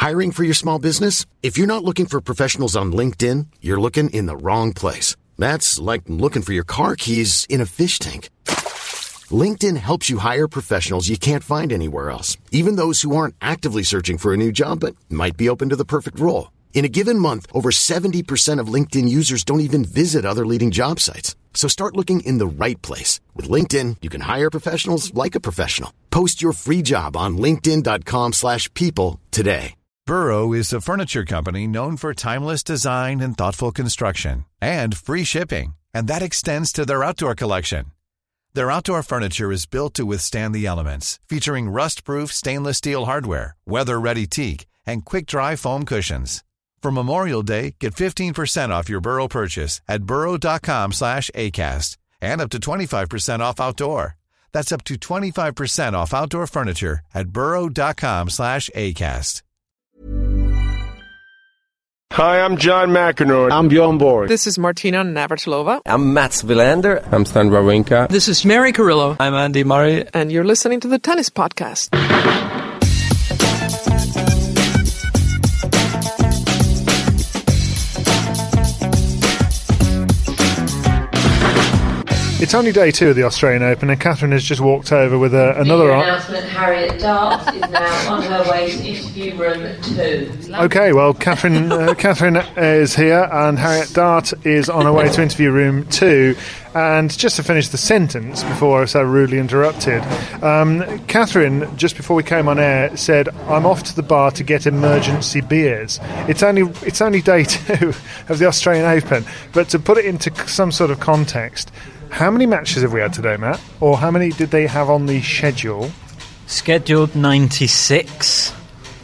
Hiring for your small business? If you're not looking for professionals on LinkedIn, you're looking in the wrong place. That's like looking for your car keys in a fish tank. LinkedIn helps you hire professionals you can't find anywhere else, even those who aren't actively searching for a new job but might be open to the perfect role. In a given month, over 70% of LinkedIn users don't even visit other leading job sites. So start looking in the right place. With LinkedIn, you can hire professionals like a professional. Post your free job on linkedin.com/people today. Burrow is a furniture company known for timeless design and thoughtful construction, and free shipping, and that extends to their outdoor collection. Their outdoor furniture is built to withstand the elements, featuring rust-proof stainless steel hardware, weather-ready teak, and quick-dry foam cushions. For Memorial Day, get 15% off your Burrow purchase at burrow.com/ACAST and up to 25% off outdoor. That's up to 25% off outdoor furniture at burrow.com/ACAST. Hi, I'm John McEnroe. I'm Bjorn Borg. This is Martina Navratilova. I'm Mats Wilander. I'm Stan Wawrinka. This is Mary Carillo. I'm Andy Murray. And you're listening to the Tennis Podcast. It's only day 2 of the Australian Open, and Catherine has just walked over with another announcement. Harriet Dart is now on her way to interview room 2. Okay, well, Catherine is here, and Harriet Dart is on her way to interview room 2. And just to finish the sentence before I was so rudely interrupted, Catherine, just before we came on air, said, "I'm off to the bar to get emergency beers." It's only day 2 of the Australian Open, but to put it into some sort of context, how many matches have we had today, Matt? Or how many did they have on the schedule? Scheduled 96.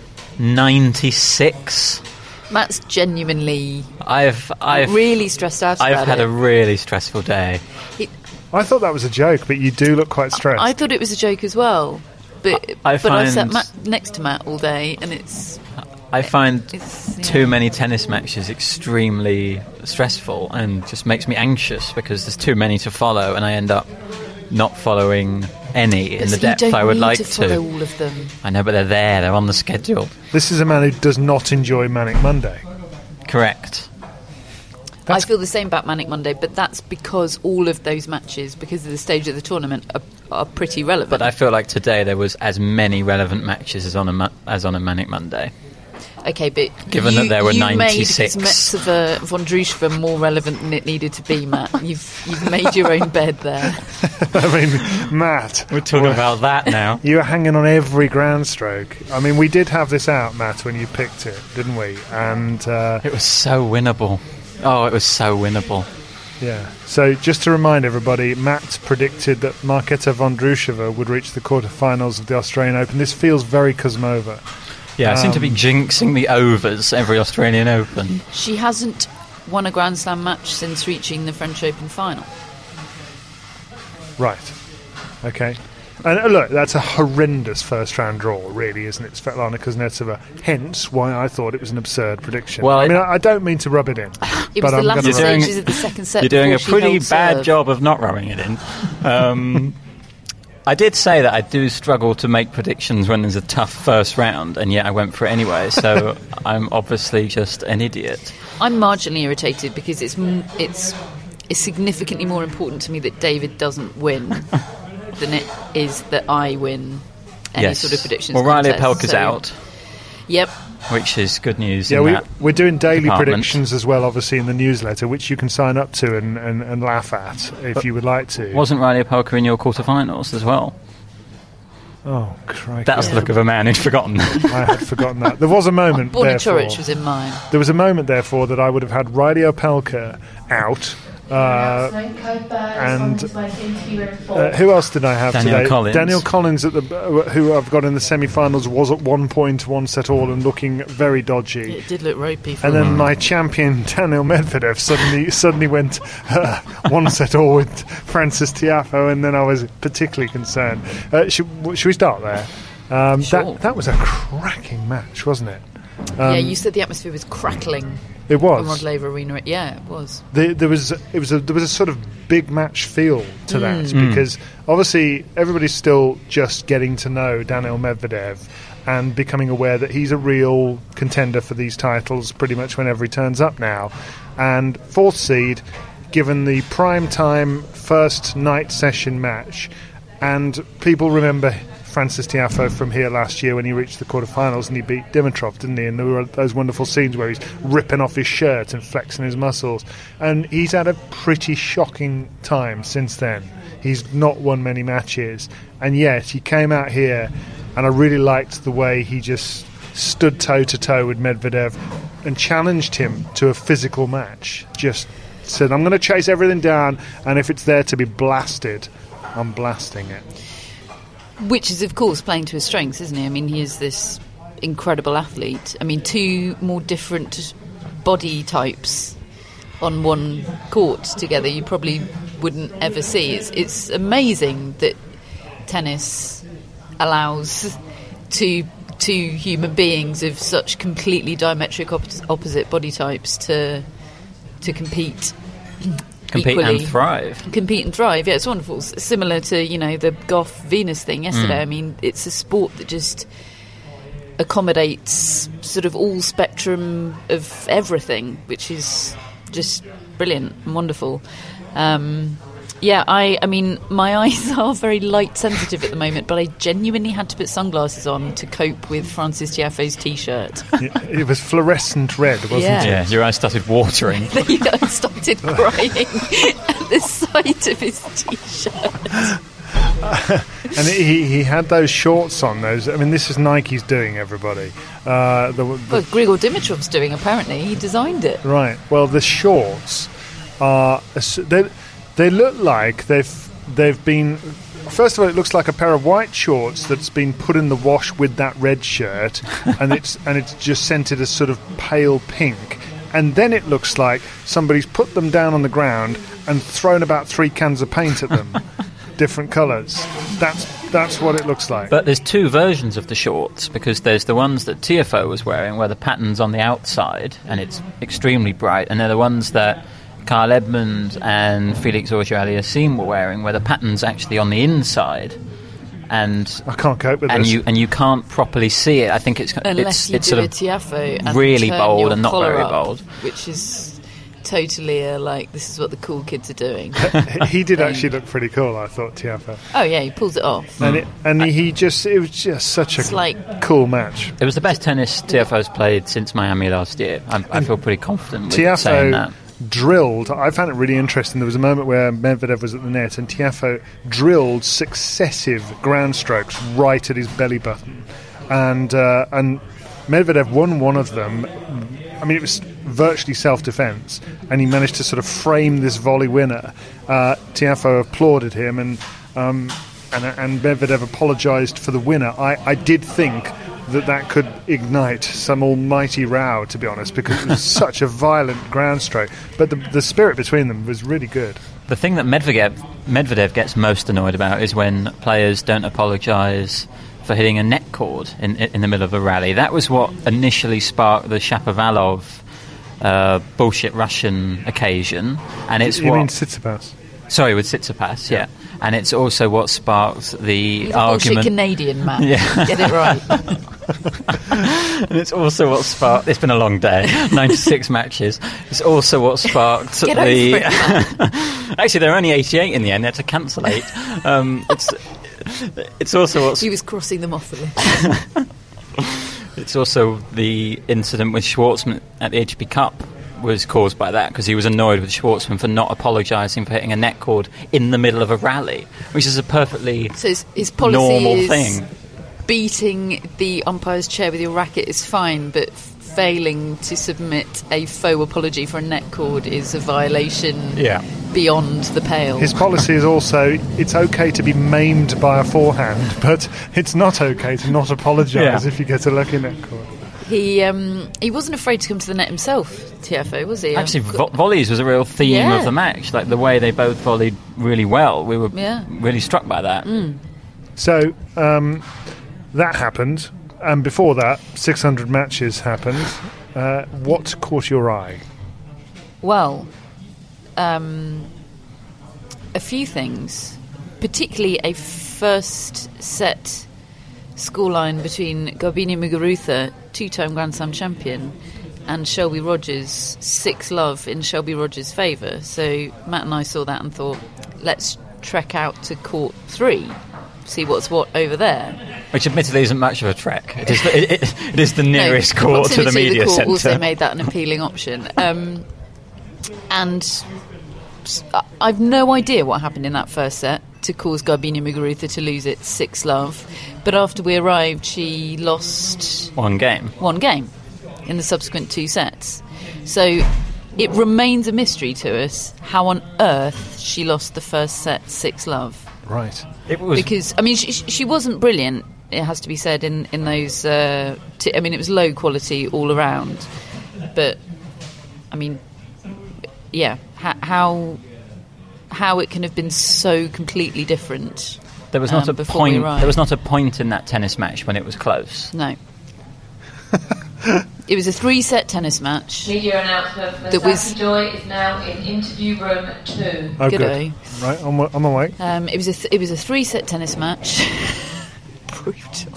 96. Matt's genuinely I've really stressed out about it. I've had a really stressful day. I thought that was a joke, but you do look quite stressed. I thought it was a joke as well. But I've sat next to Matt all day, and I find too many tennis matches extremely stressful and just makes me anxious because there's too many to follow, and I end up not following any in the depth I would like to. Follow all of them. I know, but they're on the schedule. This is a man who does not enjoy Manic Monday. Correct. I feel the same about Manic Monday, but that's because all of those matches, because of the stage of the tournament, are pretty relevant. But I feel like today there was as many relevant matches as on a Manic Monday. Okay, but given that there were 96, you made Vondrousova more relevant than it needed to be, Matt. You've made your own bed there. I mean, Matt, we're talking about that now. You were hanging on every ground stroke. I mean, we did have this out, Matt, when you picked it, didn't we? And it was so winnable. Oh, it was so winnable. Yeah. So just to remind everybody, Matt predicted that Marketa Vondrousova would reach the quarterfinals of the Australian Open. This feels very Kuzmova. Yeah, I seem to be jinxing the overs every Australian Open. She hasn't won a Grand Slam match since reaching the French Open final. Right. Okay. And look, that's a horrendous first-round draw, really, isn't it? Svetlana Kuznetsova. Hence why I thought it was an absurd prediction. Well, I mean, I don't mean to rub it in. It was the last stages of the second set. You're doing a pretty bad job of not rubbing it in. I did say that I do struggle to make predictions when there's a tough first round, and yet I went for it anyway, so I'm obviously just an idiot. I'm marginally irritated because it's significantly more important to me that David doesn't win than it is that I win any sort of predictions. Well, Riley Opelka's out. Yep. Which is good news. Yeah, we're doing daily predictions as well, obviously, in the newsletter, which you can sign up to and laugh at if you would like to. Wasn't Riley Opelka in your quarterfinals as well? Oh, crikey. That's the look of a man who'd forgotten. I had forgotten that. There was a moment, Borna Coric was in mine. There was a moment, therefore, that I would have had Riley Opelka out. And who else did I have Daniel today? Collins. Daniel Collins, who I've got in the semi-finals, was at 1 point, 1 set all, and looking very dodgy. It did look ropey. And then my champion Daniil Medvedev suddenly went 1 set all with Francis Tiafoe, and then I was particularly concerned. Should we start there? Sure. That was a cracking match, wasn't it? Yeah, you said the atmosphere was crackling. It was. Rod Laver Arena. Yeah, it was. There was a sort of big match feel to that because obviously everybody's still just getting to know Daniil Medvedev, and becoming aware that he's a real contender for these titles pretty much whenever he turns up now. And 4th seed, given the prime time first night session match, and people remember Francis Tiafoe from here last year when he reached the quarterfinals and he beat Dimitrov, didn't he? And there were those wonderful scenes where he's ripping off his shirt and flexing his muscles. And he's had a pretty shocking time since then. He's not won many matches, and yet he came out here, and I really liked the way he just stood toe-to-toe with Medvedev and challenged him to a physical match. Just said, I'm going to chase everything down, and if it's there to be blasted, I'm blasting it. Which is, of course, playing to his strengths, isn't he? I mean, he is this incredible athlete. I mean, 2 more different body types on one court together you probably wouldn't ever see. It's amazing that tennis allows two human beings of such completely diametric opposite body types to compete equally. And thrive. Compete and thrive, yeah, it's wonderful. It's similar to, the Goff-Venus thing yesterday. I mean, it's a sport that just accommodates sort of all spectrum of everything, which is just brilliant and wonderful. I mean, my eyes are very light sensitive at the moment, but I genuinely had to put sunglasses on to cope with Francis Tiafoe's T-shirt. It was fluorescent red, wasn't it? Yeah, your eyes started watering. I started crying at the sight of his T-shirt. And he had those shorts on. Those. I mean, this is Nike's doing, everybody. Well, Grigor Dimitrov's doing, apparently. He designed it. Right. Well, the shorts are... They look like they've been... First of all, it looks like a pair of white shorts that's been put in the wash with that red shirt, and it's just scented as sort of pale pink. And then it looks like somebody's put them down on the ground and thrown about 3 cans of paint at them, different colours. That's what it looks like. But there's 2 versions of the shorts, because there's the ones that Tiafoe was wearing, where the pattern's on the outside and it's extremely bright, and they're the ones that Carl Edmund and Felix Auger-Aliassime were wearing, where the pattern's actually on the inside, and I can't cope with this. And you can't properly see it. I think it's sort of Tiafoe really bold and not very up, bold, which is totally this is what the cool kids are doing. He did actually look pretty cool, I thought, Tiafoe. Oh yeah, he pulls it off. And it was just such a cool match. It was the best tennis Tiafoe's played since Miami last year. I feel pretty confident with saying that. Drilled. I found it really interesting. There was a moment where Medvedev was at the net and Tiafoe drilled successive ground strokes right at his belly button, and Medvedev won one of them. I mean, it was virtually self-defense, and he managed to sort of frame this volley winner. Tiafoe applauded him, and Medvedev apologised for the winner. I did think that could ignite some almighty row, to be honest, because it was such a violent ground stroke. But the spirit between them was really good. The thing that Medvedev gets most annoyed about is when players don't apologise for hitting a net cord in the middle of a rally. That was what initially sparked the Shapovalov bullshit Russian occasion. And it's You mean Tsitsipas? Sorry, with Tsitsipas, yeah. And it's also what sparked the Bullshit argument... Canadian man. Yeah. Get it right. And it's also what sparked... It's been a long day. 96 matches. It's also what sparked Get over it, Actually, there are only 88 in the end. They had to cancel 8. It's also what... He was crossing them off the list. It's also the incident with Schwartzman at the ATP Cup was caused by that, because he was annoyed with Schwartzman for not apologising for hitting a net cord in the middle of a rally, which is a perfectly his policy normal is thing. Beating the umpire's chair with your racket is fine, but failing to submit a faux apology for a net cord is a violation beyond the pale. His policy is also, it's okay to be maimed by a forehand, but it's not okay to not apologise if you get a lucky net cord. He wasn't afraid to come to the net himself, Tiafoe, was he? Actually, volleys was a real theme of the match. Like the way they both volleyed really well. We were really struck by that. So that happened, and before that, 600 matches happened. What caught your eye? Well, a few things, particularly a first set scoreline between Garbine Muguruza, 2-time Grand Slam champion, and Shelby Rogers, 6-love in Shelby Rogers' favour. So Matt and I saw that and thought, let's trek out to court 3, see what's what over there. Which admittedly isn't much of a trek. It is the nearest court to the media centre. centre. Also made that an appealing option. And I've no idea what happened in that first set to cause Garbine Muguruza to lose it 6-love. But after we arrived, she lost... One game in the subsequent 2 sets. So it remains a mystery to us how on earth she lost the first set 6-love. Right. It was because I mean she wasn't brilliant. It has to be said in those. I mean, it was low quality all around. But I mean, yeah, how it can have been so completely different. There was not a point. There was not a point in that tennis match when it was close. No. It was a 3-set tennis match. Media announcement: Misaki Doi is now in interview room 2. Oh, good. Right, on my way. It was a 3-set tennis match. Brutal.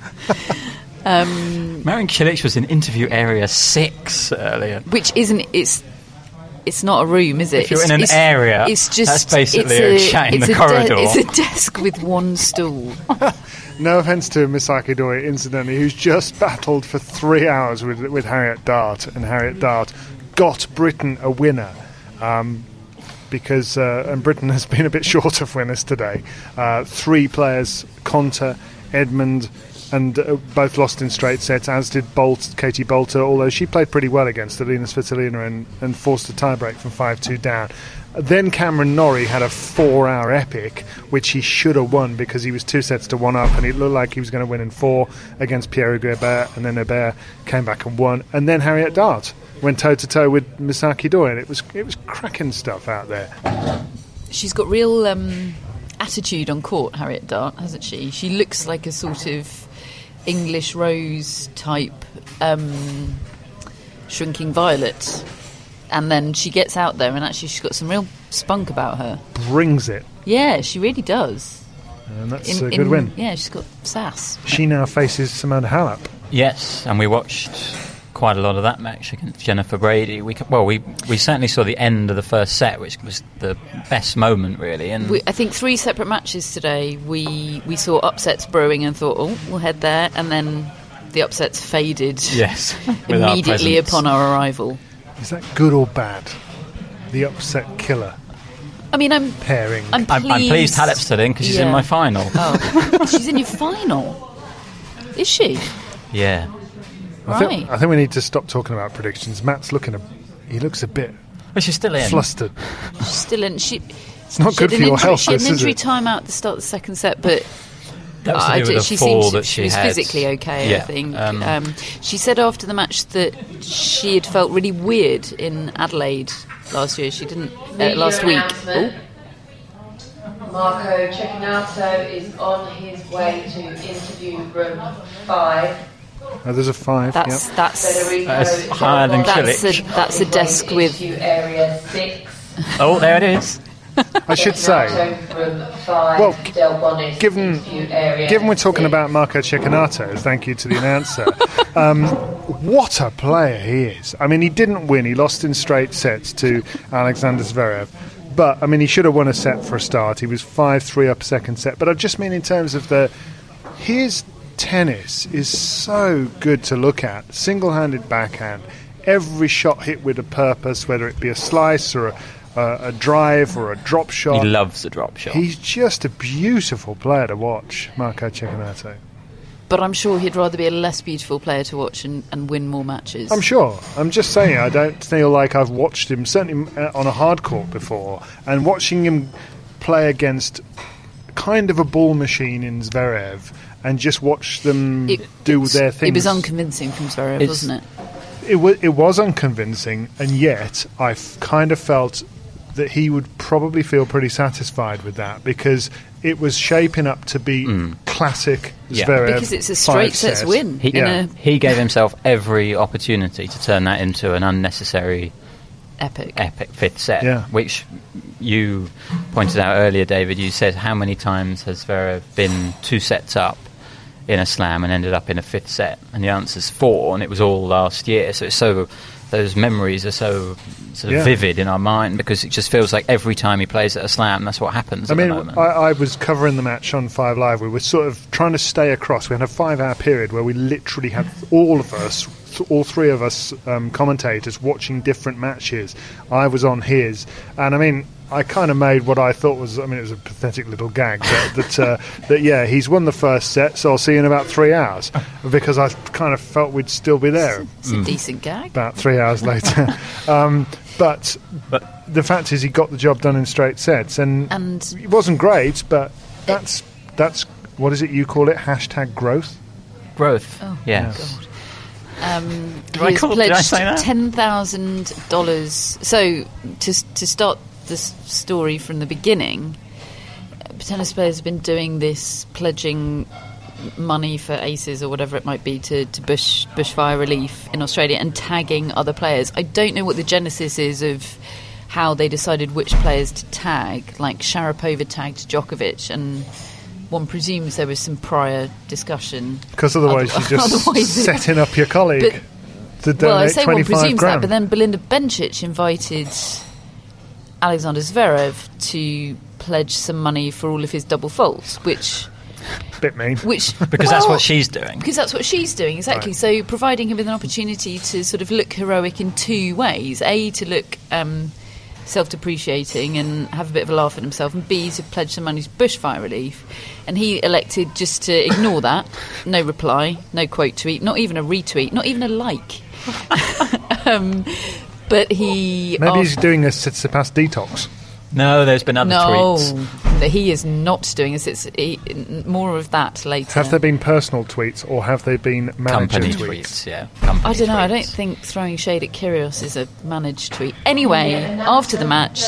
Marin Cilic was in interview area 6 earlier, which isn't. It's not a room, is it? If you're in an area, it's just that's basically a chat in the corridor. It's a desk with one stool. No offence to Misaki Doi, incidentally, who's just battled for 3 hours with Harriet Dart, and Harriet Dart got Britain a winner. Because and Britain has been a bit short of winners today. 3 players, Konta, Edmund, and both lost in straight sets, as did Katie Bolter, although she played pretty well against Alina Svitolina and forced a tiebreak from 5-2 down. Then Cameron Norrie had a 4-hour epic, which he should have won because he was 2 sets to 1 up, and it looked like he was going to win in 4 against Pierre-Hugues Herbert, and then Herbert came back and won. And then Harriet Dart went toe-to-toe with Misaki Doi, and it was cracking stuff out there. She's got real attitude on court, Harriet Dart, hasn't she? She looks like a sort of English Rose type Shrinking Violet. And then she gets out there and actually she's got some real spunk about her. Brings it. Yeah, she really does. And that's a good win. Yeah, she's got sass. She now faces Simona Halep. Yes, and we watched quite a lot of that match against Jennifer Brady. We certainly saw the end of the first set, which was the best moment, really. And I think 3 separate matches today. We saw upsets brewing and thought, oh, we'll head there. And then the upsets faded immediately upon our arrival. Is that good or bad? The upset killer. I mean, I'm pairing. I'm pleased Halep's still in because she's in my final. Oh, she's in your final? Is she? Yeah. Right. I think we need to stop talking about predictions. Matt's he looks a bit. Well, she's still in. Flustered. She's still in. It's not good for your health. She had an injury timeout at the start of the second set, but. That was to do with the fall that she was had. Physically okay, I think. She said after the match that she had felt really weird in Adelaide last year. She didn't last week. Marco Cecchinato is on his way to interview room 5. Oh, there's a 5. That's higher than Cilic. That's a desk with area 6. Oh, there it is. I should say, well, given we're talking about Marco Cecchinato, thank you to the announcer, what a player he is. I mean, he didn't win. He lost in straight sets to Alexander Zverev. But, I mean, he should have won a set for a start. He was 5-3 up second set. But I just mean in terms of his tennis is so good to look at. Single-handed backhand. Every shot hit with a purpose, whether it be a slice or a drive or a drop shot. He loves the drop shot. He's just a beautiful player to watch, Marco Cecchinato. But I'm sure he'd rather be a less beautiful player to watch and win more matches. I'm sure. I'm just saying, I don't feel like I've watched him, certainly on a hard court before, and watching him play against kind of a ball machine in Zverev and just watch them do their thing. It was unconvincing from Zverev, wasn't it? It was unconvincing, and yet I kind of felt that he would probably feel pretty satisfied with that because it was shaping up to be classic Zverev. Because it's a straight sets win. He gave himself every opportunity to turn that into an unnecessary epic fifth set, which you pointed out earlier, David. You said, how many times has Zverev been 2 sets up in a slam and ended up in a 5th set? And the answer's 4, and it was all last year. So it's so, those memories are so sort of vivid in our mind, because it just feels like every time he plays at a slam, that's what happens. I was covering the match on 5 Live. We were sort of trying to stay across. We had a 5-hour period where we literally had all three of us commentators watching different matches. I was on his, and I kind of made what I thought was, it was a pathetic little gag, that he's won the first set, so I'll see you in about 3 hours, because I kind of felt we'd still be there. It's a decent gag. About 3 hours later. But the fact is, he got the job done in straight sets, and it wasn't great, but that's what is it you call it? # growth? Growth, oh, yes. God. He has pledged $10,000. So to start this story from the beginning, tennis players have been doing this, pledging money for aces or whatever it might be to bushfire relief in Australia, and tagging other players. I don't know what the genesis is of how they decided which players to tag. Like Sharapova tagged Djokovic, and one presumes there was some prior discussion. Because otherwise you're just setting up your colleague to donate 25 grand. Well, I say one presumes that, but then Belinda Bencic invited Alexander Zverev to pledge some money for all of his double faults, which... Bit mean. Because that's what she's doing. Because that's what she's doing, exactly. Right. So providing him with an opportunity to sort of look heroic in 2 ways. A, to look self-depreciating and have a bit of a laugh at himself, and B, to pledge some money to bushfire relief. And he elected just to ignore that. No reply, no quote tweet, not even a retweet, not even a like. But he... Maybe he's doing a Tsitsipas detox. No, there's been other tweets. No, he is not doing this. More of that later. Have there been personal tweets, or have they been manager tweets? Yeah, I don't know. I don't think throwing shade at Kyrgios is a managed tweet. Anyway, after the match...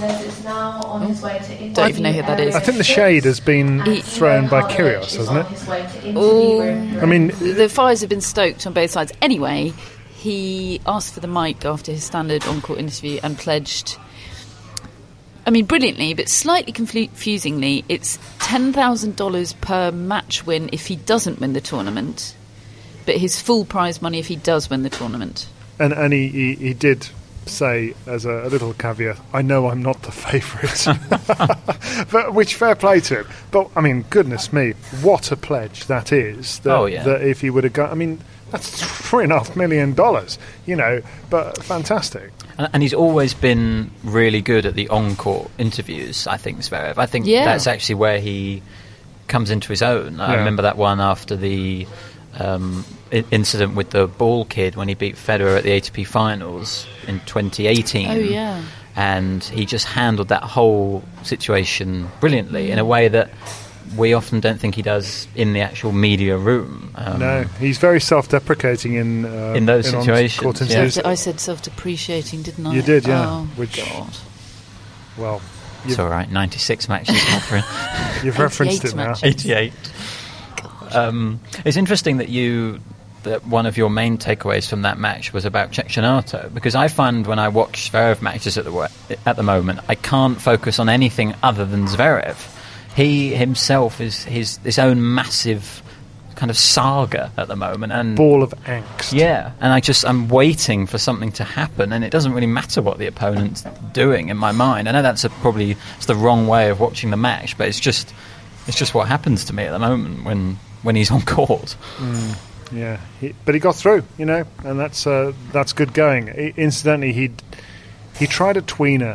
don't even know who that is. I think the shade has been thrown by Kyrgios, hasn't it? The fires have been stoked on both sides. Anyway, he asked for the mic after his standard on-court interview and pledged... brilliantly, but slightly confusingly, it's $10,000 per match win if he doesn't win the tournament, but his full prize money if he does win the tournament. And he did say, as a little caveat, I know I'm not the favourite. But which, fair play to him. But, goodness me, what a pledge that is. That if he would have got... that's $3.5 million, but fantastic. And he's always been really good at the on-court interviews, I think, Zverev. I think that's actually where he comes into his own. I remember that one after the incident with the ball kid when he beat Federer at the ATP Finals in 2018. Oh, yeah. And he just handled that whole situation brilliantly in a way that we often don't think he does in the actual media room. No, he's very self-deprecating in those situations. Yeah. I said self-depreciating, didn't I? You did, yeah. Oh, which, God. Well, it's all right. 96 matches, Catherine. You've referenced it now. 88. It's interesting that one of your main takeaways from that match was about Cecchinato, because I find when I watch Zverev matches at the moment, I can't focus on anything other than Zverev. He himself is his own massive kind of saga at the moment, and ball of angst. Yeah, and I'm waiting for something to happen, and it doesn't really matter what the opponent's doing in my mind. I know that's probably the wrong way of watching the match, but it's just what happens to me at the moment when he's on court. Yeah, but he got through, and that's good going. Incidentally, he tried a tweener.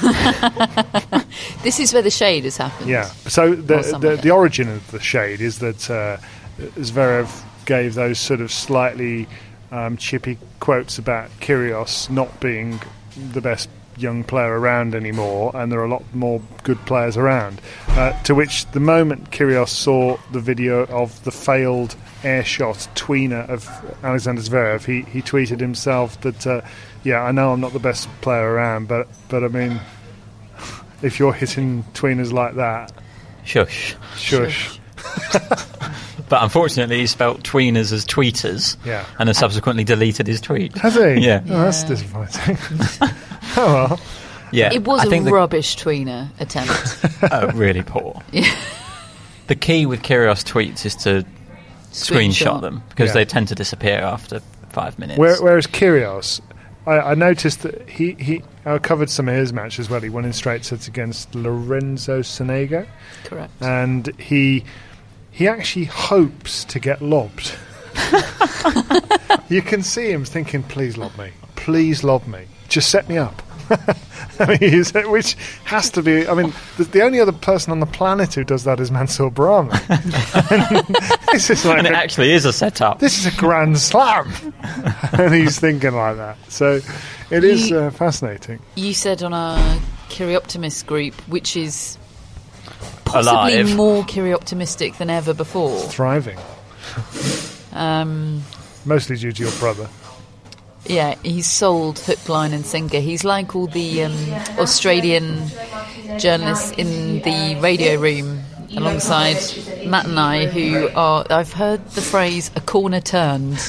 This is where the shade has happened. Yeah. So the origin of the shade is that Zverev gave those sort of slightly chippy quotes about Kyrgios not being the best young player around anymore, and there are a lot more good players around. To which, the moment Kyrgios saw the video of the failed airshot tweener of Alexander Zverev, he tweeted himself that, I know I'm not the best player around, but if you're hitting tweeners like that... Shush. But unfortunately, he spelt tweeners as tweeters, and has subsequently deleted his tweet. Has he? Yeah. Oh, that's disappointing. Oh, well. Yeah, it was a rubbish tweener attempt. Oh, really poor. Yeah. The key with Kyrgios tweets is to screenshot them because they tend to disappear after 5 minutes. Whereas Kyrgios, I noticed that I covered some of his matches as well. He won in straight sets against Lorenzo Sonego. Correct. And he actually hopes to get lobbed. You can see him thinking, please lob me. Please lob me. Just set me up. I mean, which has to be... I mean, the only other person on the planet who does that is Mansour Brahman. This is like and it actually is a setup. This is a grand slam. And he's thinking like that. So it is fascinating. You said on our Kyrioptimist group, which is possibly alive, more Kyrioptimistic than ever before. Thriving. Mostly due to your brother. Yeah, he's sold hook, line and sinker. He's like all the Australian journalists in the radio room alongside Matt and I, who are, I've heard the phrase, a corner turned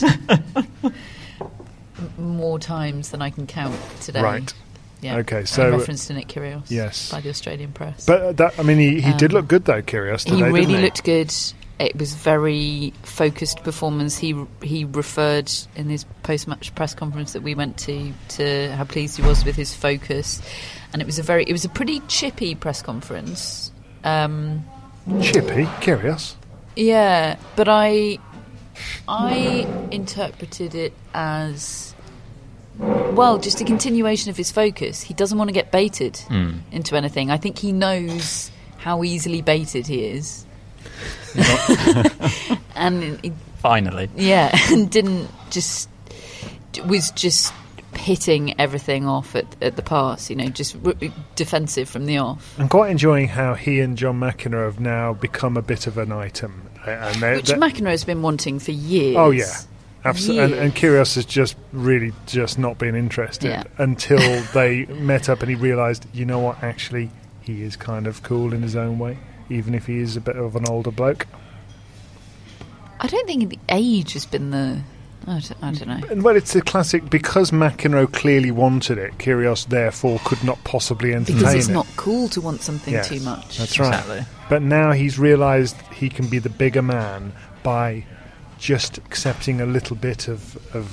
more times than I can count today. Right. Yeah. Okay, so... reference to Nick Kyrgios. Yes. By the Australian press. But, he did look good, though, Kyrgios, today, He really didn't he? looked good. It was very focused performance. He referred in his post-match press conference that we went to how pleased he was with his focus, and it was a pretty chippy press conference. Chippy, Kyrgios. Yeah, but I interpreted it as just a continuation of his focus. He doesn't want to get baited into anything. I think he knows how easily baited he is. And finally, and was just hitting everything off at the pass, just defensive from the off. I'm quite enjoying how he and John McEnroe have now become a bit of an item, which McEnroe has been wanting for years. Oh yeah, absolutely. And Kyrgios has just really not been interested until they met up and he realised, you know what, actually he is kind of cool in his own way, even if he is a bit of an older bloke. I don't think the age has been the... I don't know. Well, it's a classic, because McEnroe clearly wanted it, Kyrgios therefore could not possibly entertain it. Because it's not cool to want something too much. That's right. Exactly. But now he's realised he can be the bigger man by just accepting a little bit of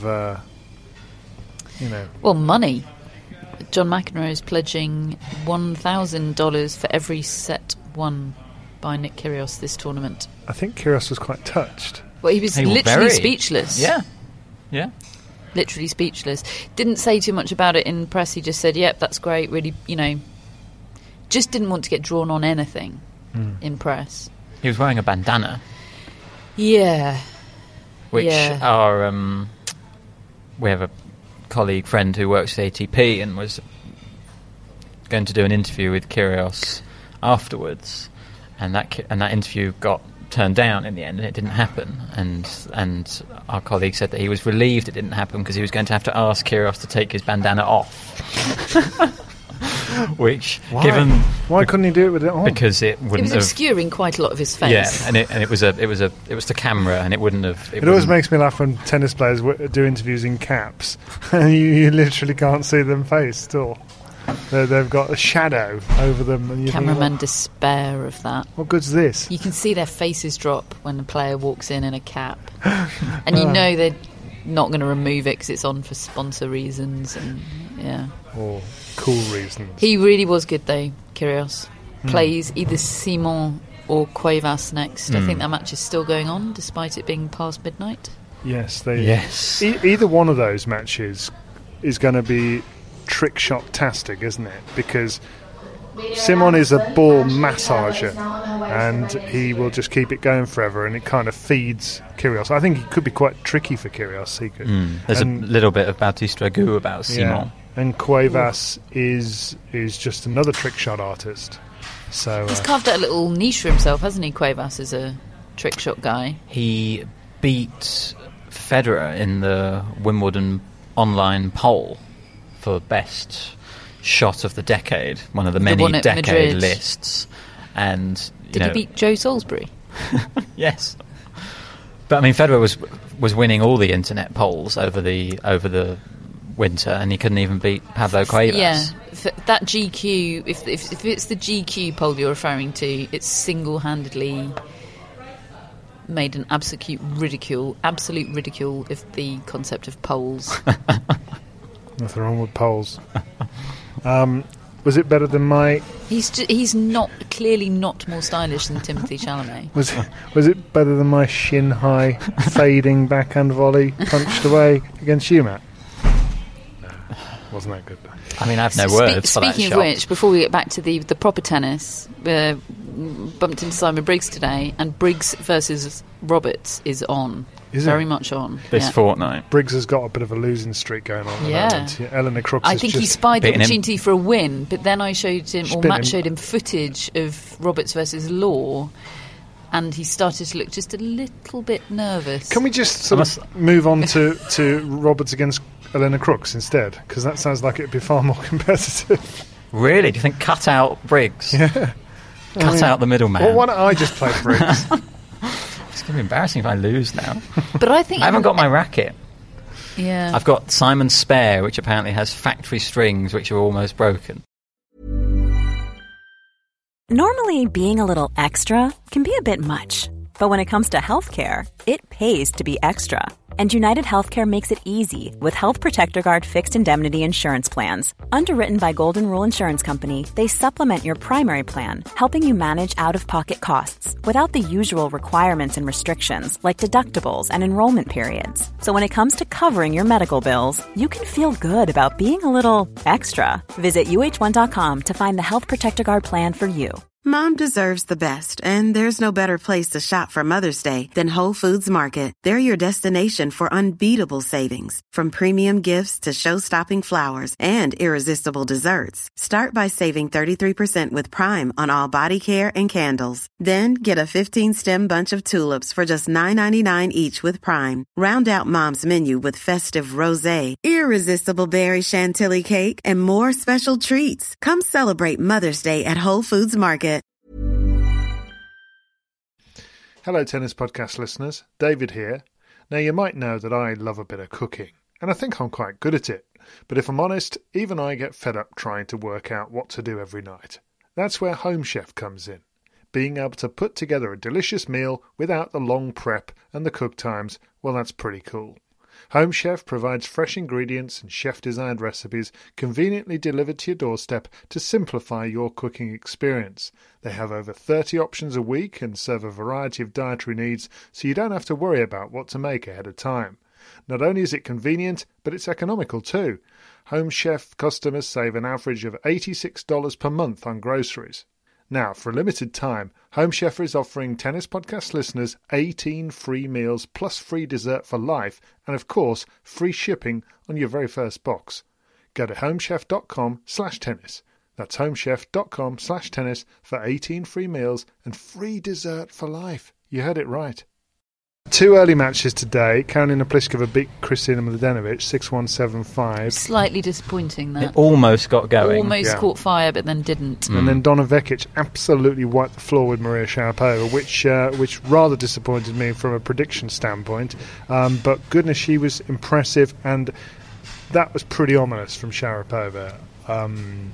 Well, money. John McEnroe is pledging $1,000 for every set won by Nick Kyrgios this tournament. I think Kyrgios was quite touched. Well, he was literally speechless. Yeah. Literally speechless. Didn't say too much about it in press. He just said, yep, that's great, really, just didn't want to get drawn on anything in press. He was wearing a bandana. Yeah. Which our... we have a colleague friend who works at ATP and was going to do an interview with Kyrgios afterwards, and that interview got turned down in the end, and it didn't happen. And our colleague said that he was relieved it didn't happen because he was going to have to ask Kyrgios to take his bandana off. Which, why couldn't he do it with it on? Because it wouldn't have obscuring quite a lot of his face. Yeah, and it was the camera, and it wouldn't have. It always makes me laugh when tennis players do interviews in caps, and you literally can't see them face at all. They've got a shadow over them. And cameramen despair of that. What good's this? You can see their faces drop when a player walks in a cap, and you know they're not going to remove it because it's on for sponsor reasons and or cool reasons. He really was good though. Kyrgios plays either Simon or Cuevas next. I think that match is still going on despite it being past midnight. Yes, either one of those matches is going to be trick shot-tastic, isn't it? Because Simon is a ball massager and he will just keep it going forever, and it kind of feeds Kyrgios. I think he could be quite tricky for Kyrgios. He could. There's a little bit of Baptiste Ragout about Simon. Yeah. And Cuevas is just another trick shot artist. So he's carved out a little niche for himself, hasn't he? Cuevas is a trick shot guy. He beat Federer in the Wimbledon online poll for best shot of the decade, one of the many decade lists. And did he beat Joe Salisbury? Yes. But I mean, Federer was winning all the internet polls over the winter, and he couldn't even beat Pablo Cuevas. Yeah, that GQ. If it's the GQ poll you're referring to, it's single-handedly made an absolute ridicule of the concept of poles. Nothing wrong with poles. Was it better than my... He's not clearly not more stylish than Timothy Chalamet. Was it better than my shin-high fading backhand volley punched away against you, Matt? No, wasn't that good. I mean, I have no words for that Speaking of shot. which, before we get back to the proper tennis, bumped into Simon Briggs today, and Briggs versus Roberts is on. Very much on. This fortnight. Briggs has got a bit of a losing streak going on at the moment. Eleanor Crooks I think he spied the opportunity for a win, but then I showed him, or Matt showed him footage of Roberts versus Law, and he started to look just a little bit nervous. Can we just sort of move on to Roberts against Eleanor Crooks instead? Because that sounds like it would be far more competitive. Really? Do you think cut out Briggs? Yeah. Cut out the middleman? Well, why don't I just play Briggs? It's going to be embarrassing if I lose now. But I think I haven't got my racket. Yeah. I've got Simon's Spare, which apparently has factory strings which are almost broken. Normally, being a little extra can be a bit much. But when it comes to healthcare, it pays to be extra. And United Healthcare makes it easy with Health Protector Guard fixed indemnity insurance plans. Underwritten by Golden Rule Insurance Company, they supplement your primary plan, helping you manage out-of-pocket costs without the usual requirements and restrictions like deductibles and enrollment periods. So when it comes to covering your medical bills, you can feel good about being a little extra. Visit UH1.com to find the Health Protector Guard plan for you. Mom deserves the best, and there's no better place to shop for Mother's Day than Whole Foods Market. They're your destination for unbeatable savings, from premium gifts to show-stopping flowers and irresistible desserts. Start by saving 33% with Prime on all body care and candles. Then get a 15-stem bunch of tulips for just $9.99 each with Prime. Round out Mom's menu with festive rosé, irresistible berry chantilly cake, and more special treats. Come celebrate Mother's Day at Whole Foods Market. Hello, Tennis Podcast listeners. David here. Now, you might know that I love a bit of cooking, and I think I'm quite good at it. But if I'm honest, even I get fed up trying to work out what to do every night. That's where Home Chef comes in. Being able to put together a delicious meal without the long prep and the cook times, well, that's pretty cool. Home Chef provides fresh ingredients and chef-designed recipes conveniently delivered to your doorstep to simplify your cooking experience. They have over 30 options a week and serve a variety of dietary needs, so you don't have to worry about what to make ahead of time. Not only is it convenient, but it's economical too. Home Chef customers save an average of $86 per month on groceries. Now, for a limited time, Home Chef is offering Tennis Podcast listeners 18 free meals plus free dessert for life and, of course, free shipping on your very first box. Go to homechef.com/tennis. That's homechef.com/tennis for 18 free meals and free dessert for life. You heard it right. Two early matches today. Karolina Pliskova beat Kristina Mladenovic 6-1, 7-5. Slightly disappointing, that. It almost got going. Almost caught fire, but then didn't. And then Donna Vekic absolutely wiped the floor with Maria Sharapova, which rather disappointed me from a prediction standpoint. But goodness, she was impressive, and that was pretty ominous from Sharapova. I'm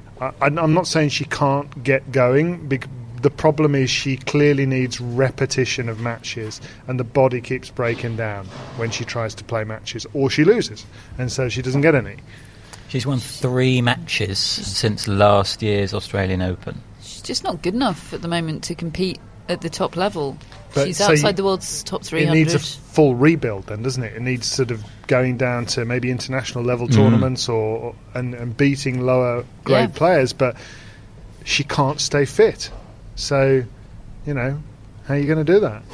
not saying she can't get going, the problem is she clearly needs repetition of matches, and the body keeps breaking down when she tries to play matches, or she loses, and so she doesn't get any. She's won 3 matches since last year's Australian Open. She's just not good enough at the moment to compete at the top level. But she's outside the world's top 300. It needs a full rebuild then, doesn't it? It needs sort of going down to maybe international level tournaments and beating lower grade players, but she can't stay fit. So, how are you going to do that?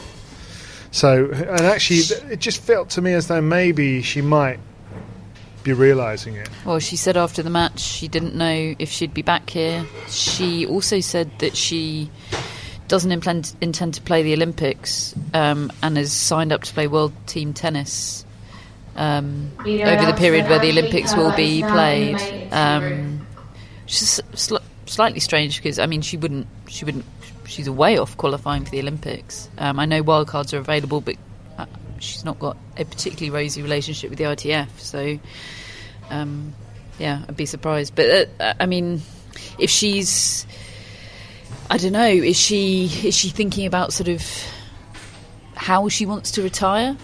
So, and actually, it just felt to me as though maybe she might be realising it. Well, she said after the match she didn't know if she'd be back here. She also said that she doesn't intend to play the Olympics and has signed up to play World Team Tennis over the period where the Olympics will be played. She's slightly strange because she wouldn't. She's a way off qualifying for the Olympics. I know wildcards are available, but she's not got a particularly rosy relationship with the ITF. So, I'd be surprised. But if she's, I don't know, is she thinking about sort of how she wants to retire,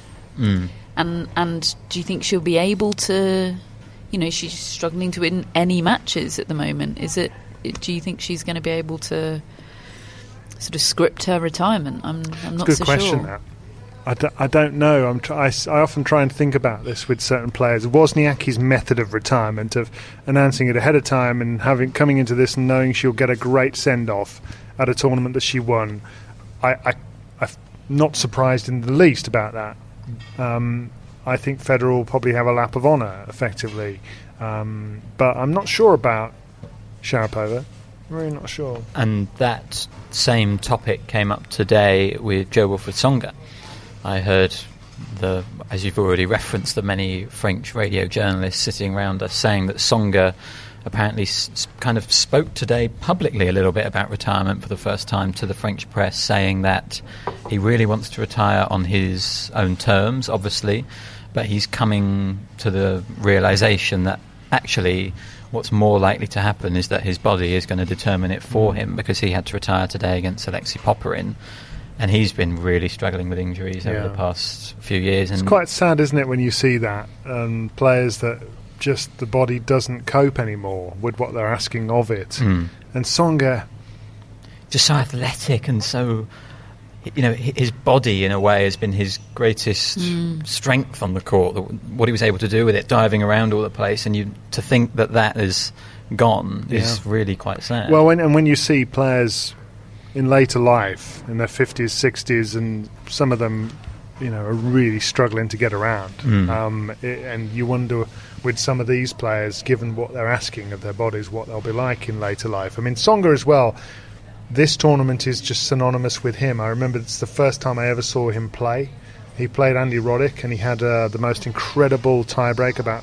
and do you think she'll be able to? She's struggling to win any matches at the moment. Do you think she's going to be able to sort of script her retirement? I'm not so sure. Good question, that. I don't know. I often try and think about this with certain players. Wozniacki's method of retirement, of announcing it ahead of time and coming into this and knowing she'll get a great send-off at a tournament that she won, I'm not surprised in the least about that. I think Federer will probably have a lap of honour, effectively. But I'm not sure about Sharapova. I'm really not sure. And that same topic came up today with Jo-Wilfried Tsonga. I heard, as you've already referenced, the many French radio journalists sitting around us saying that Tsonga apparently kind of spoke today publicly a little bit about retirement for the first time to the French press, saying that he really wants to retire on his own terms, obviously, but he's coming to the realisation that actually what's more likely to happen is that his body is going to determine it for him, because he had to retire today against Alexei Popyrin. And he's been really struggling with injuries over the past few years. It's quite sad, isn't it, when you see that players that just the body doesn't cope anymore with what they're asking of it. And Tsonga, just so athletic and so, his body in a way has been his greatest strength on the court. What he was able to do with it, diving around all the place, and to think that is gone is really quite sad. Well, when you see players in later life, in their 50s, 60s, and some of them, are really struggling to get around. And you wonder, with some of these players, given what they're asking of their bodies, what they'll be like in later life. I mean, Tsonga as well, this tournament is just synonymous with him. I remember it's the first time I ever saw him play. He played Andy Roddick, and he had the most incredible tiebreak, about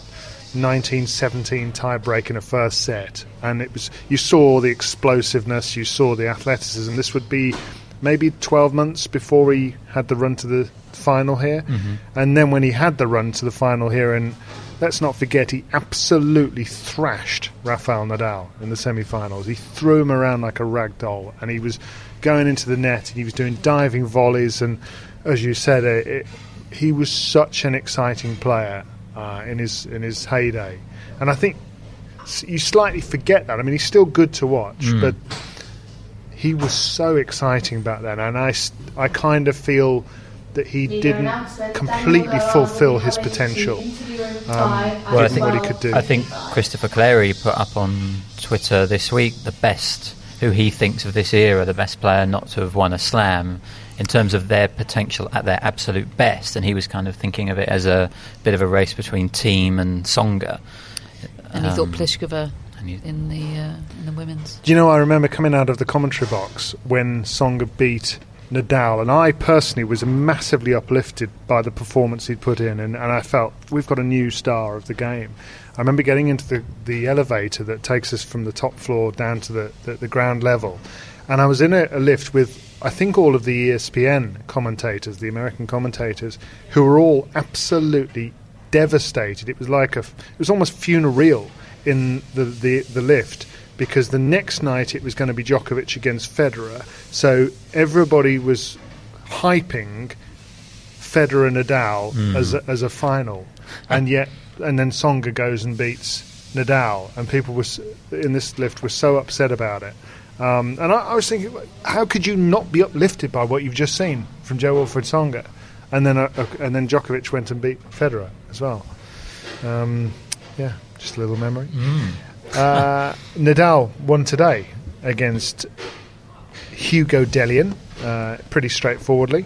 19-17 tie-break in a first set, and you saw the explosiveness, you saw the athleticism. This would be maybe 12 months before he had the run to the final here, and then when he had the run to the final here, and let's not forget, he absolutely thrashed Rafael Nadal in the semi-finals. He threw him around like a rag doll, and he was going into the net, and he was doing diving volleys, and as you said, he was such an exciting player in his heyday. And I think you slightly forget that. I mean, he's still good to watch, but he was so exciting back then, and I kind of feel that he didn't completely fulfill his potential. Well, I think what he could do. I think Christopher Clarey put up on Twitter this week who he thinks of this era, the best player not to have won a slam in terms of their potential at their absolute best, and he was kind of thinking of it as a bit of a race between Thiem and Tsonga. And he thought Pliskova in the women's. Do you know, I remember coming out of the commentary box when Tsonga beat Nadal, and I personally was massively uplifted by the performance he'd put in, and I felt we've got a new star of the game. I remember getting into the elevator that takes us from the top floor down to the ground level, and I was in a lift with, I think, all of the ESPN commentators, the American commentators, who were all absolutely devastated. It was it was almost funereal in the lift, because the next night it was going to be Djokovic against Federer, so everybody was hyping Federer and Nadal as a final, and then Tsonga goes and beats Nadal, and people in this lift were so upset about it. And I was thinking, how could you not be uplifted by what you've just seen from Jo-Wilfried Tsonga? And then Djokovic went and beat Federer as well. Just a little memory. Nadal won today against Hugo Dellien, pretty straightforwardly.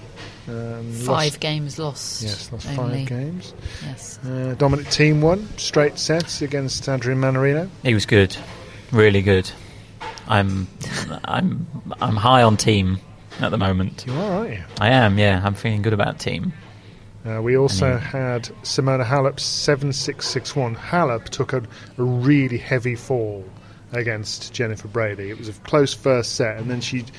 5 games lost. Yes, lost only. 5 games. Yes. Dominic Thiem won straight sets against Adrian Manarino. He was good, really good. I'm high on Thiem at the moment. You are, aren't you? I am, yeah. I'm feeling good about Thiem. We also had Simona Halep 7-6-6-1. Halep took a really heavy fall against Jennifer Brady. It was a close first set, and then she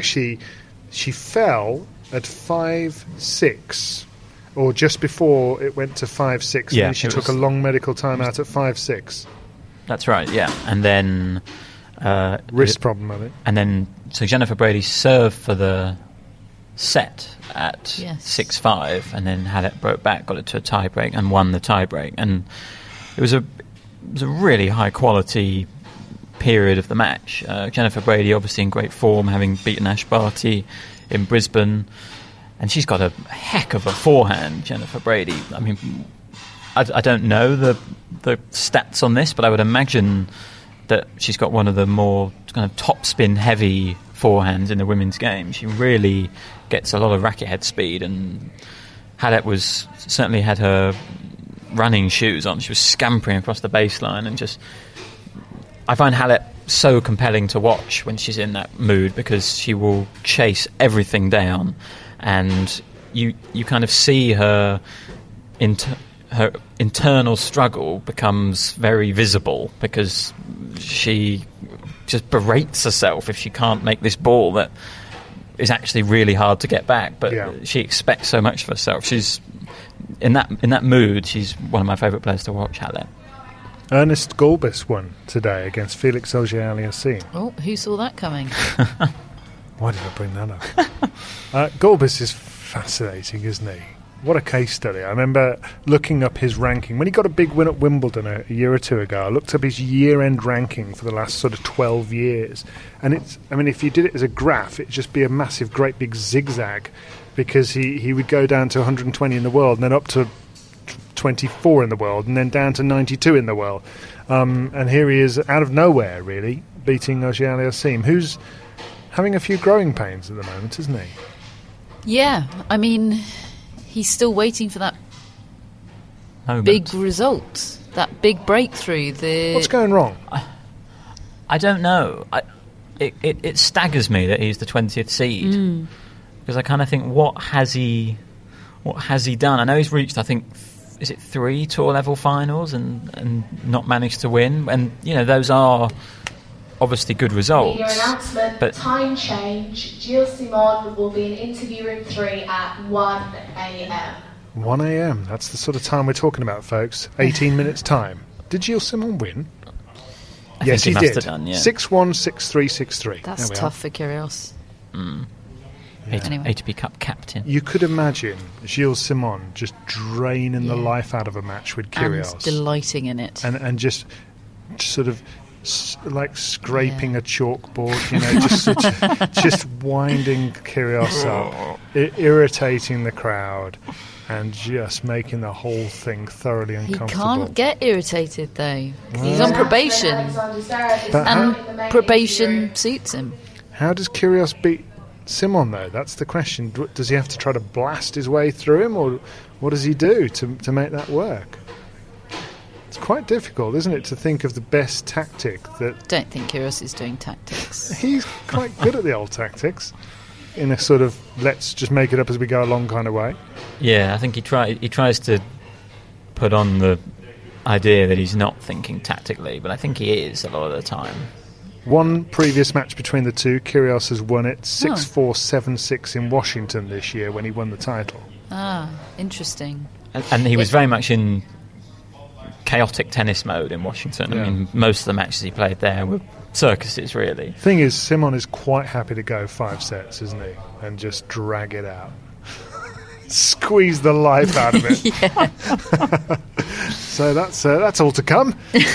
fell at 5-6, or just before it went to 5-6. Yeah, and she took a long medical time out at 5-6. That's right, yeah. And then wrist problem, I think. And then so Jennifer Brady served for the set at 6-5, and then Halep broke back, got it to a tie-break, and won the tie-break. And it was a really high-quality period of the match. Jennifer Brady obviously in great form, having beaten Ash Barty in Brisbane, and she's got a heck of a forehand, Jennifer Brady. I mean, I don't know the stats on this, but I would imagine that she's got one of the more kind of topspin heavy forehands in the women's game. She really gets a lot of racket head speed, and Halep certainly had her running shoes on. She was scampering across the baseline, and I find Halep so compelling to watch when she's in that mood, because she will chase everything down, and you kind of see her internal struggle becomes very visible, because she just berates herself if she can't make this ball that is actually really hard to get back, but she expects so much of herself. She's in that mood. She's one of my favourite players to watch, Halep. Ernest Gulbis won today against Felix Auger-Aliassime. Oh, who saw that coming? Why did I bring that up? Gulbis is fascinating, isn't he? What a case study. I remember looking up his ranking. When he got a big win at Wimbledon a year or two ago, I looked up his year-end ranking for the last sort of 12 years. And if you did it as a graph, it'd just be a massive, great big zigzag, because he would go down to 120 in the world and then up to 24 in the world and then down to 92 in the world. And here he is out of nowhere, really, beating Auger-Aliassime, who's having a few growing pains at the moment, isn't he? Yeah, I mean, he's still waiting for that big result, that big breakthrough. What's going wrong? I don't know. It staggers me that he's the 20th seed, because I kind of think, what has he done? I know he's reached, I think, is it 3 tour level finals and not managed to win, and those are obviously good results. Media announcement, but time change. Gilles Simon will be in interview room 3 at 1 a.m. 1 a.m. That's the sort of time we're talking about, folks. 18 minutes time. Did Gilles Simon win? Yes, he did. 6-1, 6-3, 6-3. That's tough for Kyrgios. Anyway. ATP Cup captain. You could imagine Gilles Simon just draining the life out of a match with Kyrgios. And delighting in it. And just sort of like scraping a chalkboard, just winding Kyrgios up, irritating the crowd, and just making the whole thing thoroughly uncomfortable. He can't get irritated, though. He's on probation. And probation suits him. How does Kyrgios beat Simon, though? That's the question. Does he have to try to blast his way through him, or what does he do to make that work? It's quite difficult, isn't it, to think of the best tactic that... Don't think Kyrgios is doing tactics. He's quite good at the old tactics, in a sort of let's just make it up as we go along kind of way. Yeah, I think he tries to put on the idea that he's not thinking tactically, but I think he is a lot of the time. One previous match between the two, Kyrgios has won it 6-4, 7-6 in Washington this year when he won the title. Ah, interesting. And he was very much in chaotic tennis mode in Washington. I mean, most of the matches he played there were circuses, really. Thing is, Simon is quite happy to go 5 sets, isn't he? And just drag it out. Squeeze the life out of it. So that's all to come.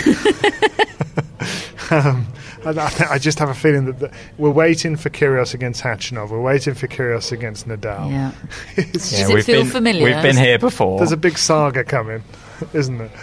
I just have a feeling that we're waiting for Kyrgios against Khachanov. We're waiting for Kyrgios against Nadal. Yeah. Does it feel familiar? We've been here before. There's a big saga coming, isn't there?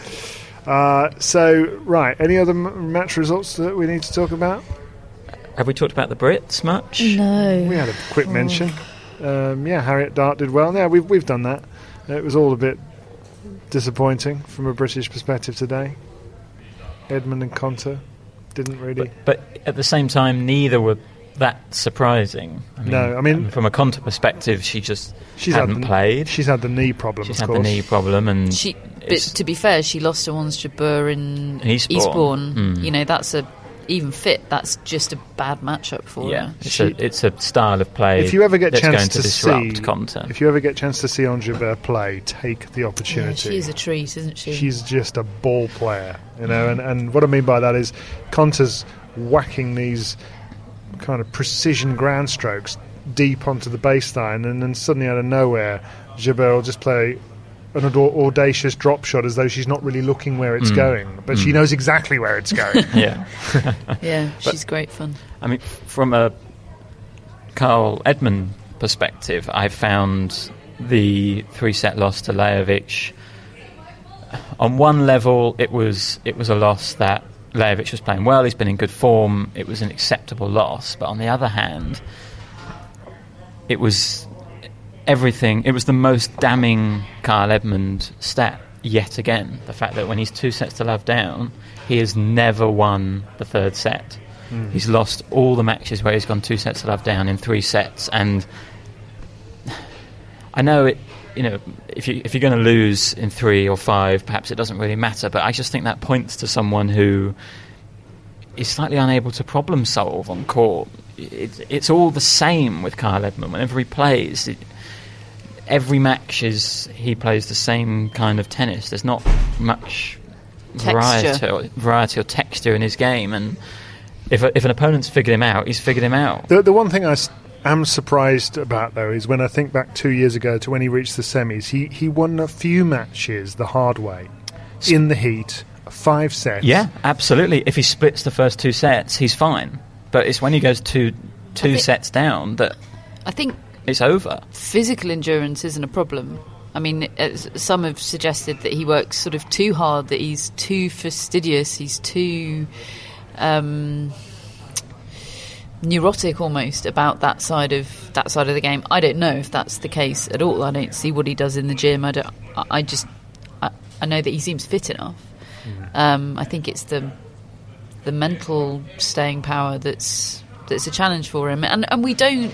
Right, any other match results that we need to talk about? Have we talked about the Brits much? No. We had a quick mention. Harriet Dart did well. Yeah, we've done that. It was all a bit disappointing from a British perspective today. Edmund and Konta didn't really... But at the same time, neither were that surprising. I mean from a Konta perspective, she's hadn't played. She's had the knee problem, She's had the knee problem, and... But to be fair, she lost to Ons Jabeur in Eastbourne. That's even fit, that's just a bad matchup for her. It's a style of play. If you ever get that's chance going to disrupt see, Konta. If you ever get a chance to see Ons Jabeur play, take the opportunity. Yeah, she's a treat, isn't she? She's just a ball player, and what I mean by that is Konta's whacking these kind of precision ground strokes deep onto the baseline, and then suddenly out of nowhere, Jabeur will just play an audacious drop shot as though she's not really looking where it's going, but she knows exactly where it's going. Yeah, she's great fun. I mean, from a Carl Edmund perspective, I found the 3-set loss to Lajovic, on one level it was a loss that Lajovic was playing well, he's been in good form, it was an acceptable loss, but on the other hand, it was everything. It was the most damning Carl Edmund stat yet again, the fact that when he's 2-0 down, he has never won the third set. He's lost all the matches where he's gone 2-0 down in 3 sets, and I know it. You know, if you're going to lose in 3 or 5, perhaps it doesn't really matter. But I just think that points to someone who is slightly unable to problem solve on court. It's all the same with Carl Edmund. Whenever he plays, every match he plays the same kind of tennis. There's not much variety or texture in his game. And if an opponent's figured him out, he's figured him out. The one thing I'm surprised about, though, is when I think back 2 years ago to when he reached the semis, he won a few matches the hard way, in the heat, 5 sets. Yeah, absolutely. If he splits the first 2 sets, he's fine. But it's when he goes two sets down that I think it's over. Physical endurance isn't a problem. I mean, some have suggested that he works sort of too hard, that he's too fastidious, he's too neurotic almost about that side of the game. I don't know if that's the case at all. I don't see what he does in the gym. I know that he seems fit enough. I think it's the mental staying power that's a challenge for him, and we don't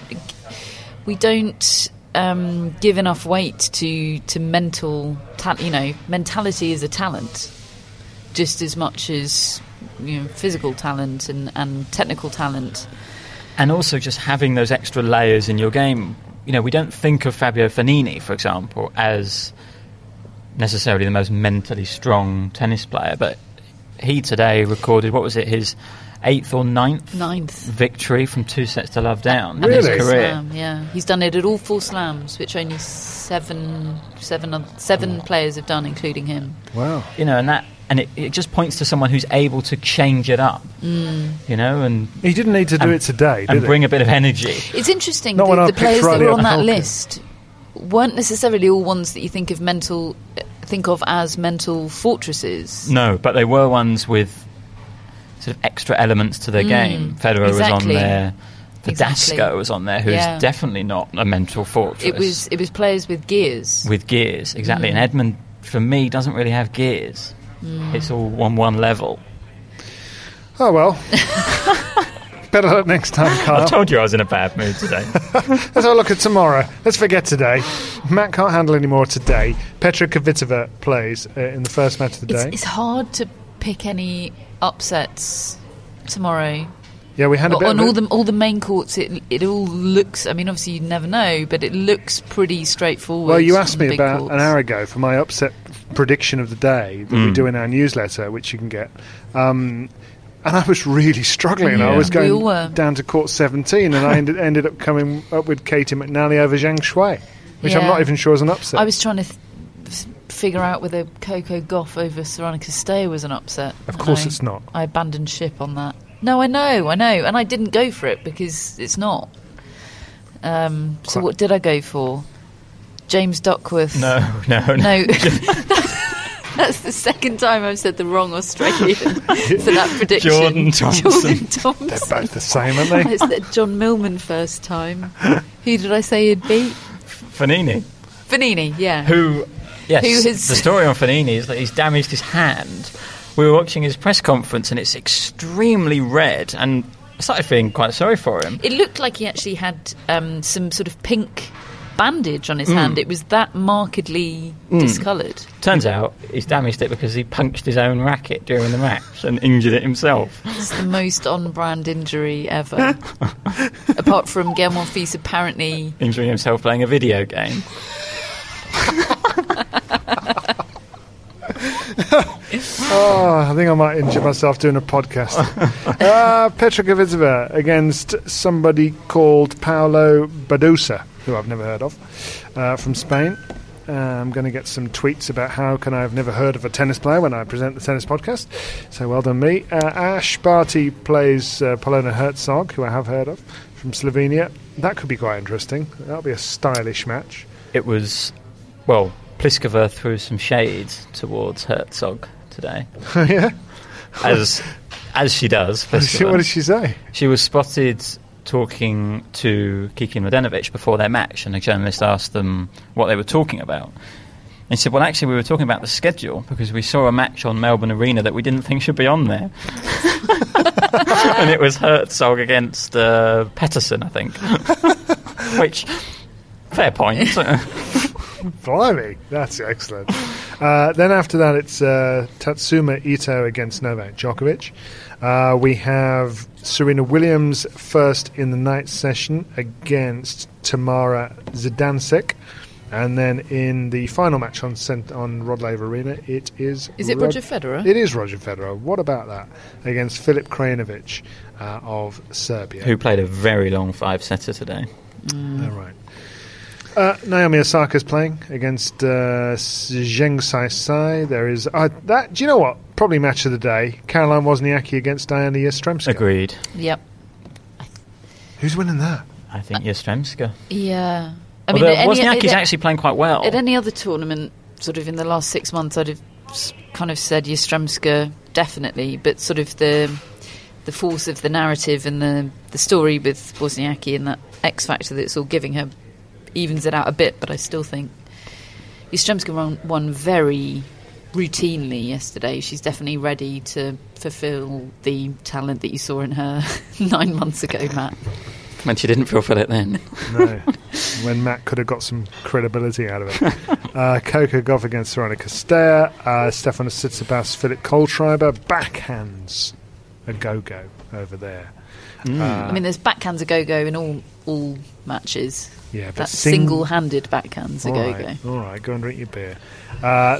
give enough weight to mental mentality is a talent just as much as physical talent and technical talent. And also just having those extra layers in your game. We don't think of Fabio Fognini, for example, as necessarily the most mentally strong tennis player, but he today recorded, what was it, his 8th or 9th victory from 2-0 down in his career. Slam, yeah, he's done it at all 4 slams, which only seven players have done, including him. Wow. And it just points to someone who's able to change it up, and he didn't need to do it today, and bring a bit of energy. It's interesting the players that were on that list weren't necessarily all ones that you think of as mental fortresses. No, but they were ones with sort of extra elements to their game. Federer was on there. Verdasco was on there, who's definitely not a mental fortress. It was players with gears. With gears, exactly. And Edmund, for me, doesn't really have gears. It's all on one level. Oh, well. Better luck next time, Carl. I told you I was in a bad mood today. Let's have a look at tomorrow. Let's forget today. Matt can't handle any more today. Petra Kvitova plays in the first match of the day. It's hard to pick any upsets tomorrow. Yeah, we had a bit on all the main courts. It all looks. I mean, obviously you never know, but it looks pretty straightforward. Well, you asked me about an hour ago for my upset prediction of the day that we do in our newsletter, which you can get. And I was really struggling. I was going down to court 17, and I ended up coming up with Katie McNally over Zhang Shui, which I'm not even sure is an upset. I was trying to figure out whether Coco Gauff over Sarona Castello was an upset. Of course it's not. I abandoned ship on that. No, I know, and I didn't go for it because it's not. So what did I go for? James Duckworth. No. That's the second time I've said the wrong Australian for that prediction. Jordan Thompson. They're both the same, aren't they? I said John Millman first time. Who did I say he'd beat? Fognini, yeah. The story on Fognini is that he's damaged his hand. We were watching his press conference and it's extremely red, and I started feeling quite sorry for him. It looked like he actually had some sort of pink bandage on his hand. It was that markedly discoloured. Turns out he's damaged it because he punched his own racket during the match and injured it himself. It's the most on-brand injury ever. Apart from Gael Monfils apparently injuring himself playing a video game. I think I might injure myself doing a podcast. Petra Kvitova against somebody called Paulo Badosa, who I've never heard of, from Spain. I'm going to get some tweets about how can I have never heard of a tennis player when I present the tennis podcast. So well done me. Ash Barty plays Polona Hercog, who I have heard of, from Slovenia. That could be quite interesting. That'll be a stylish match. It was, well, Pliskova threw some shade towards Hercog today. Yeah? As she does, Pliskova. What did she say? She was spotted talking to Kiki Mladenovic before their match, and a journalist asked them what they were talking about. And he said, well, actually, we were talking about the schedule because we saw a match on Melbourne Arena that we didn't think should be on there. And it was Hercog against Pettersson, I think. Which, fair point. Blimey, that's excellent. Then after that, it's Tatsuma Ito against Novak Djokovic. We have Serena Williams first in the night session against Tamara Zidansek. And then in the final match on Rod Laver Arena, it is... Is it Roger Federer? It is Roger Federer. What about that? Against Filip Krajinovic of Serbia. Who played a very long 5-setter today. All right. Naomi Osaka's playing against Zheng Saisai. There is that. Do you know what? Probably match of the day. Caroline Wozniacki against Diana Yastremska. Agreed. Yep. Who's winning that? I think Yastremska. Yeah. Wozniacki's actually playing quite well. At any other tournament, sort of in the last 6 months, I'd have kind of said Yastremska definitely, but sort of the force of the narrative and the story with Wozniacki and that X factor that's all giving her evens it out a bit, but I still think Yastremska won very routinely yesterday. She's definitely ready to fulfil the talent that you saw in her 9 months ago, Matt. When she didn't fulfil it then. No, when Matt could have got some credibility out of it. Coco Gauff against Veronica Steyer. Stefanos Tsitsipas, Philip Kohlschreiber. Backhands a go-go over there. I mean, there's backhands a go-go in all matches. Yeah, but that's single-handed backhands a go-go. All right, go and drink your beer. The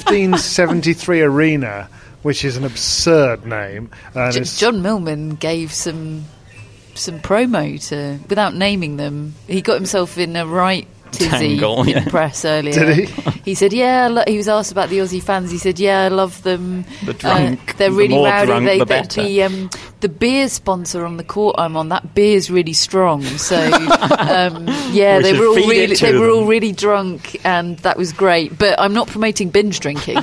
1573 Arena, which is an absurd name. John Millman gave some promo to, without naming them. He got himself in a right tizzy Tangle, in press earlier. Did he? He said, yeah, he was asked about the Aussie fans. He said, yeah, I love them. The drunk, they're really the more rowdy. drunk, the better. The beer sponsor on the court I'm on, that beer's really strong. So yeah, they were all really drunk, and that was great. But I'm not promoting binge drinking.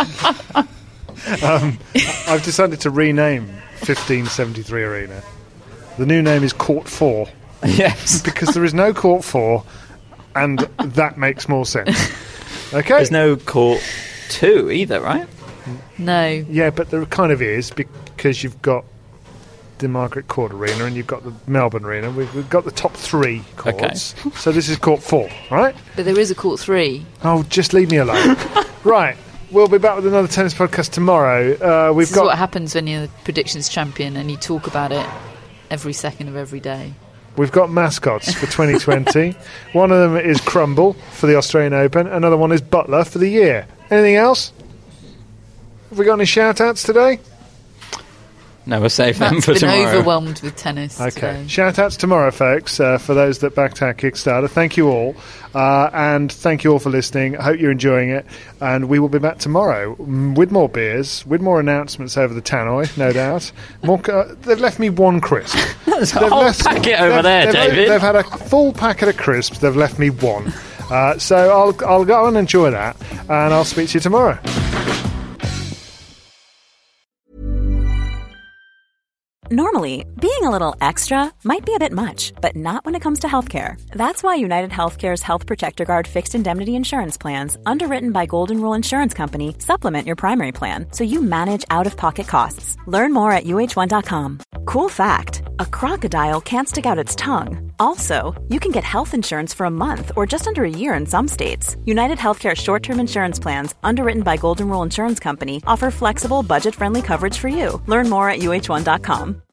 I've decided to rename 1573 Arena. The new name is Court 4. Yes. Because there is no Court 4, and that makes more sense. Okay? There's no Court 2 either, right? No. Yeah, but there kind of is, because you've got the Margaret Court Arena and you've got the Melbourne Arena. We've got the top 3 courts. Okay. So this is Court 4, right? But there is a Court 3. Oh, just leave me alone. Right. We'll be back with another tennis podcast tomorrow. This is what happens when you're the predictions champion and you talk about it every second of every day. We've got mascots for 2020. One of them is Crumble for the Australian Open. Another one is Butler for the year. Anything else? Have we got any shout-outs today? No, we'll save them for tomorrow. Matt's been overwhelmed with tennis. Okay. Today. Shout-outs tomorrow, folks, for those that backed our Kickstarter. Thank you all. And thank you all for listening. I hope you're enjoying it. And we will be back tomorrow with more beers, with more announcements over the tannoy, no doubt. They've left me one crisp. There's a whole packet over there, David. They've had a full packet of crisps. They've left me one. So I'll go and enjoy that. And I'll speak to you tomorrow. Normally, being a little extra might be a bit much, but not when it comes to healthcare. That's why United Healthcare's Health Protector Guard fixed indemnity insurance plans, underwritten by Golden Rule Insurance Company, supplement your primary plan so you manage out-of-pocket costs. Learn more at uh1.com. Cool fact, a crocodile can't stick out its tongue. Also, you can get health insurance for a month or just under a year in some states. United Healthcare short-term insurance plans, underwritten by Golden Rule Insurance Company, offer flexible, budget-friendly coverage for you. Learn more at uh1.com.